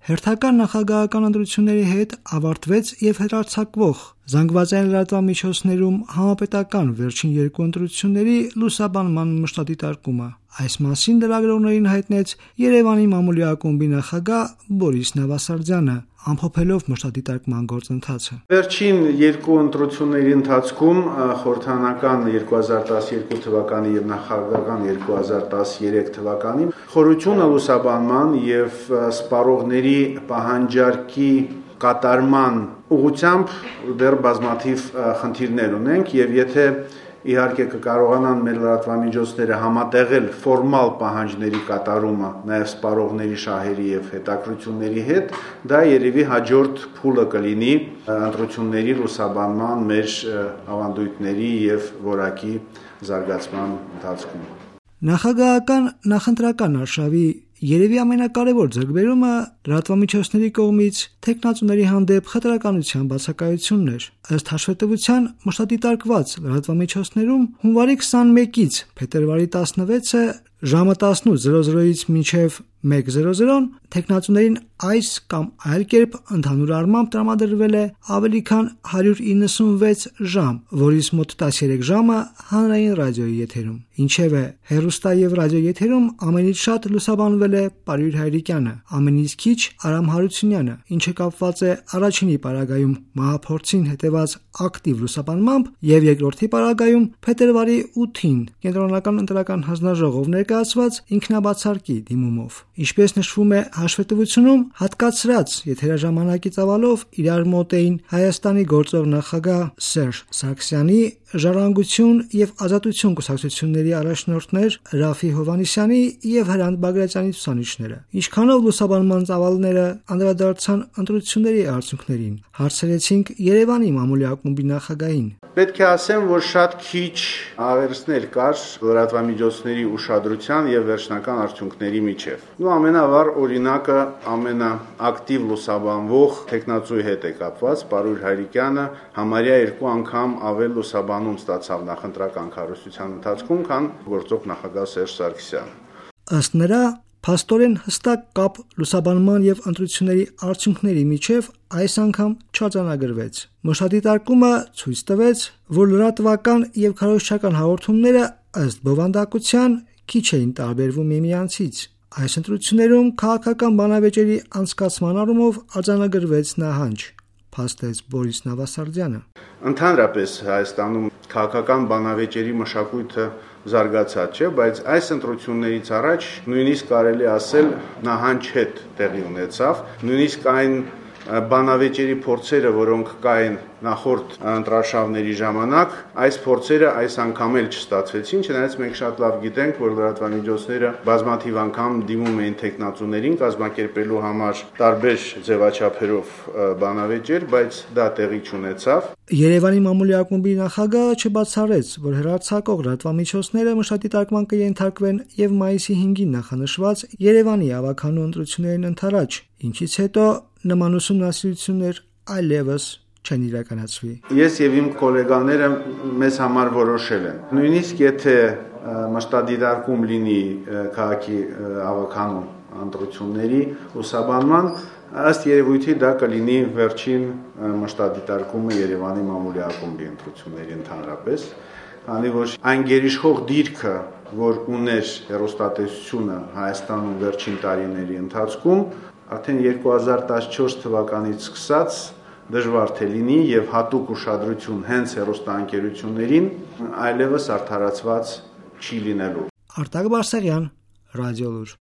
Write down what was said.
Հերթական նախագահական ընտրությունների հետ ավարտվեց եւ հեռարձակվող զանգվածային լրատվամիջոցներում համապետական վերջին երկու ընտրությունների լուսաբանման մշտադիտարկումը։ Այս մասին լրագրողներին հայտնեց Երևանի մամուլի ակումբի նախագահ Բորիս Նավասարդյանը, ամփոփելով մշտադիտարկման գործընթացը։ Վերջին երկու ընտրությունների ընթացքում խորհրդարանական 2012 թվականի եւ նախագահական 2013 թվականի խորհրդությունը լուսաբանման եւ սպառողների պահանջարկի կատարման ուղղությամբ դեռ բազմաթիվ խնդիրներ ունենք եւ եթե իհարկե կկարողանան մեր լրատվամիջոցները համատեղել ֆորմալ պահանջների կատարումը նաեւ սպառողների շահերի եւ հետաքրությունների հետ, դա երևի հաջորդ փուլը կլինի ընտրությունների լուսաբանման մեր ավանդույթների եւ որակի զարգացման ընթացքում։ Նախագահական նախընտրական արշավի երևի ամենակարևոր ձեռքբերումը լրատվամիջոցների կողմից թեկնածուների հանդեպ խտրականության բացակայությունն էր։ Ըստ հաշվետվության մշտադիտարկված լրատվամիջոցներում հունվարի 21-ից փետրվարի 16-ը ժամը 18:00-ից մինչև 1:00 թեկնածուներին այս կամ այլ կերպ ընդհանուր առմամբ տրամադրվել է ավելի քան 196 ժամ, որից մոտ 13 ժամը հանրային ռադիոյի եթերում։ Ինչևէ, հեռուստա եւ ռադիո եթերում ամենից շատ լուսաբանվել է Պարույր Հայրիկյանը, ամենից քիչ Արամ Հարությունյանը, ինչը կապված է առաջինի պարագայում մահափորձին հետևած ակտիվ լուսաբանմամբ եւ երկրորդի պարագայում փետրվարի 8-ին կենտրոնական ընտրական հանձնաժողով ներկայացված ինքնաբացարկի դիմումով։ Ինչպես նշվում է հաշվետվությունում, հատկացրած եթերաժամանակի ծավալով իրար մոտ էին Հայաստանի գործող նախագահ Սերժ Սարգսյանի, Ժառանգություն եւ Ազատություն կուսակցությունների առաջնորդներ Ռաֆի Հովհաննիսյանի եւ Հրանտ Բագրատյանի ցուցանիշները։ Ինչքանով լուսաբանման ծավալները անդրադարձան ընտրությունների արդյունքներին, հարցրեցինք Երևանի մամուլի ակումբի նախագահին։ Պետք է ասեմ, որ շատ քիչ աղերսներ կար լրատվամիջոցների ուշադրության եւ վերջնական արդյունքների միջև։ Ու ամենավառ օրինակը ամենաակտիվ լուսաբանվող տեխնացուի հետ է կապված, Պարույր Հայրիկյանը համարյա 2 անգամ ավել լուսաբանում ստացավ նախընտրական քարոզության ընթացքում, քան գործող նախագահ Սերժ Սարգսյանը։ Ըստ նրա, փաստորեն հստակ կապ լուսաբանման եւ ընտրությունների արդյունքների միջև այս անգամ չարձանագրվեց։ Մշտադիտարկումը ցույց տվեց, որ լրատվական եւ քարոզչական հաղորդումները ըստ բովանդակության քիչ էին տարբերվում միմյանցից։ Այս ընտրություններում քաղաքական բանավեճերի անցկացման առումով արձանագրվեց նահանջ, փաստեց Բորիս Նավասարդյանը։ Ընդհանրապես Հայաստանում քաղաքական բանավեճերի մշակույթը զարգացած չէ, բայց այս ընտրություններից առաջ նույնիսկ կարելի ասել նահանջ հետ տեղի ունեցավ, նույնիսկ այն բանավեճերի փորձերը, որոնք կային նախորդ ընտրաշավների ժամանակ, այս փորձերը այս անգամ էլ չստացվեցին, չնայած մենք շատ լավ գիտենք, որ լրատվամիջոցները բազմաթիվ անգամ դիմում էին տեխնացուներին կազմակերպելու համար տարբեր ձևաչափերով բանավեճեր, բայց դա տեղի չունեցավ։ Երևանի մամուլի ակումբի նախագահը չբացառեց, որ հեռարձակող լրատվամիջոցները մշտադիտարկման կենթարկվեն եւ մայիսի 5-ին նախանշված Երևանի ավականու ընտրություններին ընդառաջ, ինչից հետո նման ուսումնասիրություններ այլևս չեն իրականացվի։ Ես եւ իմ գոլեգաները մեզ համար որոշել են։ Նույնիսկ եթե մշտադիտարկում լինի քաղաքի ավականու ընտրությունների լուսաբանման, ըստ երևույթի դա կլինի վերջին մշտադիտարկումը Երևանի մամուլի ակումբի ընտրությունների ընդհանրապես, քանի որ այն գերիշխող դիրքը, որ ուներ հեռուստատեսությունը Հայաստանում վերջին տարիների ընթացքում, արդեն 2014 թվականից սկսած դժվար թե լինի եւ հատուկ ուշադրություն հենց հեռուստաընկերություններին այլևս արդարացված չի լինելու։ Արտակ Բարսեղյան, Ռադիոլուր։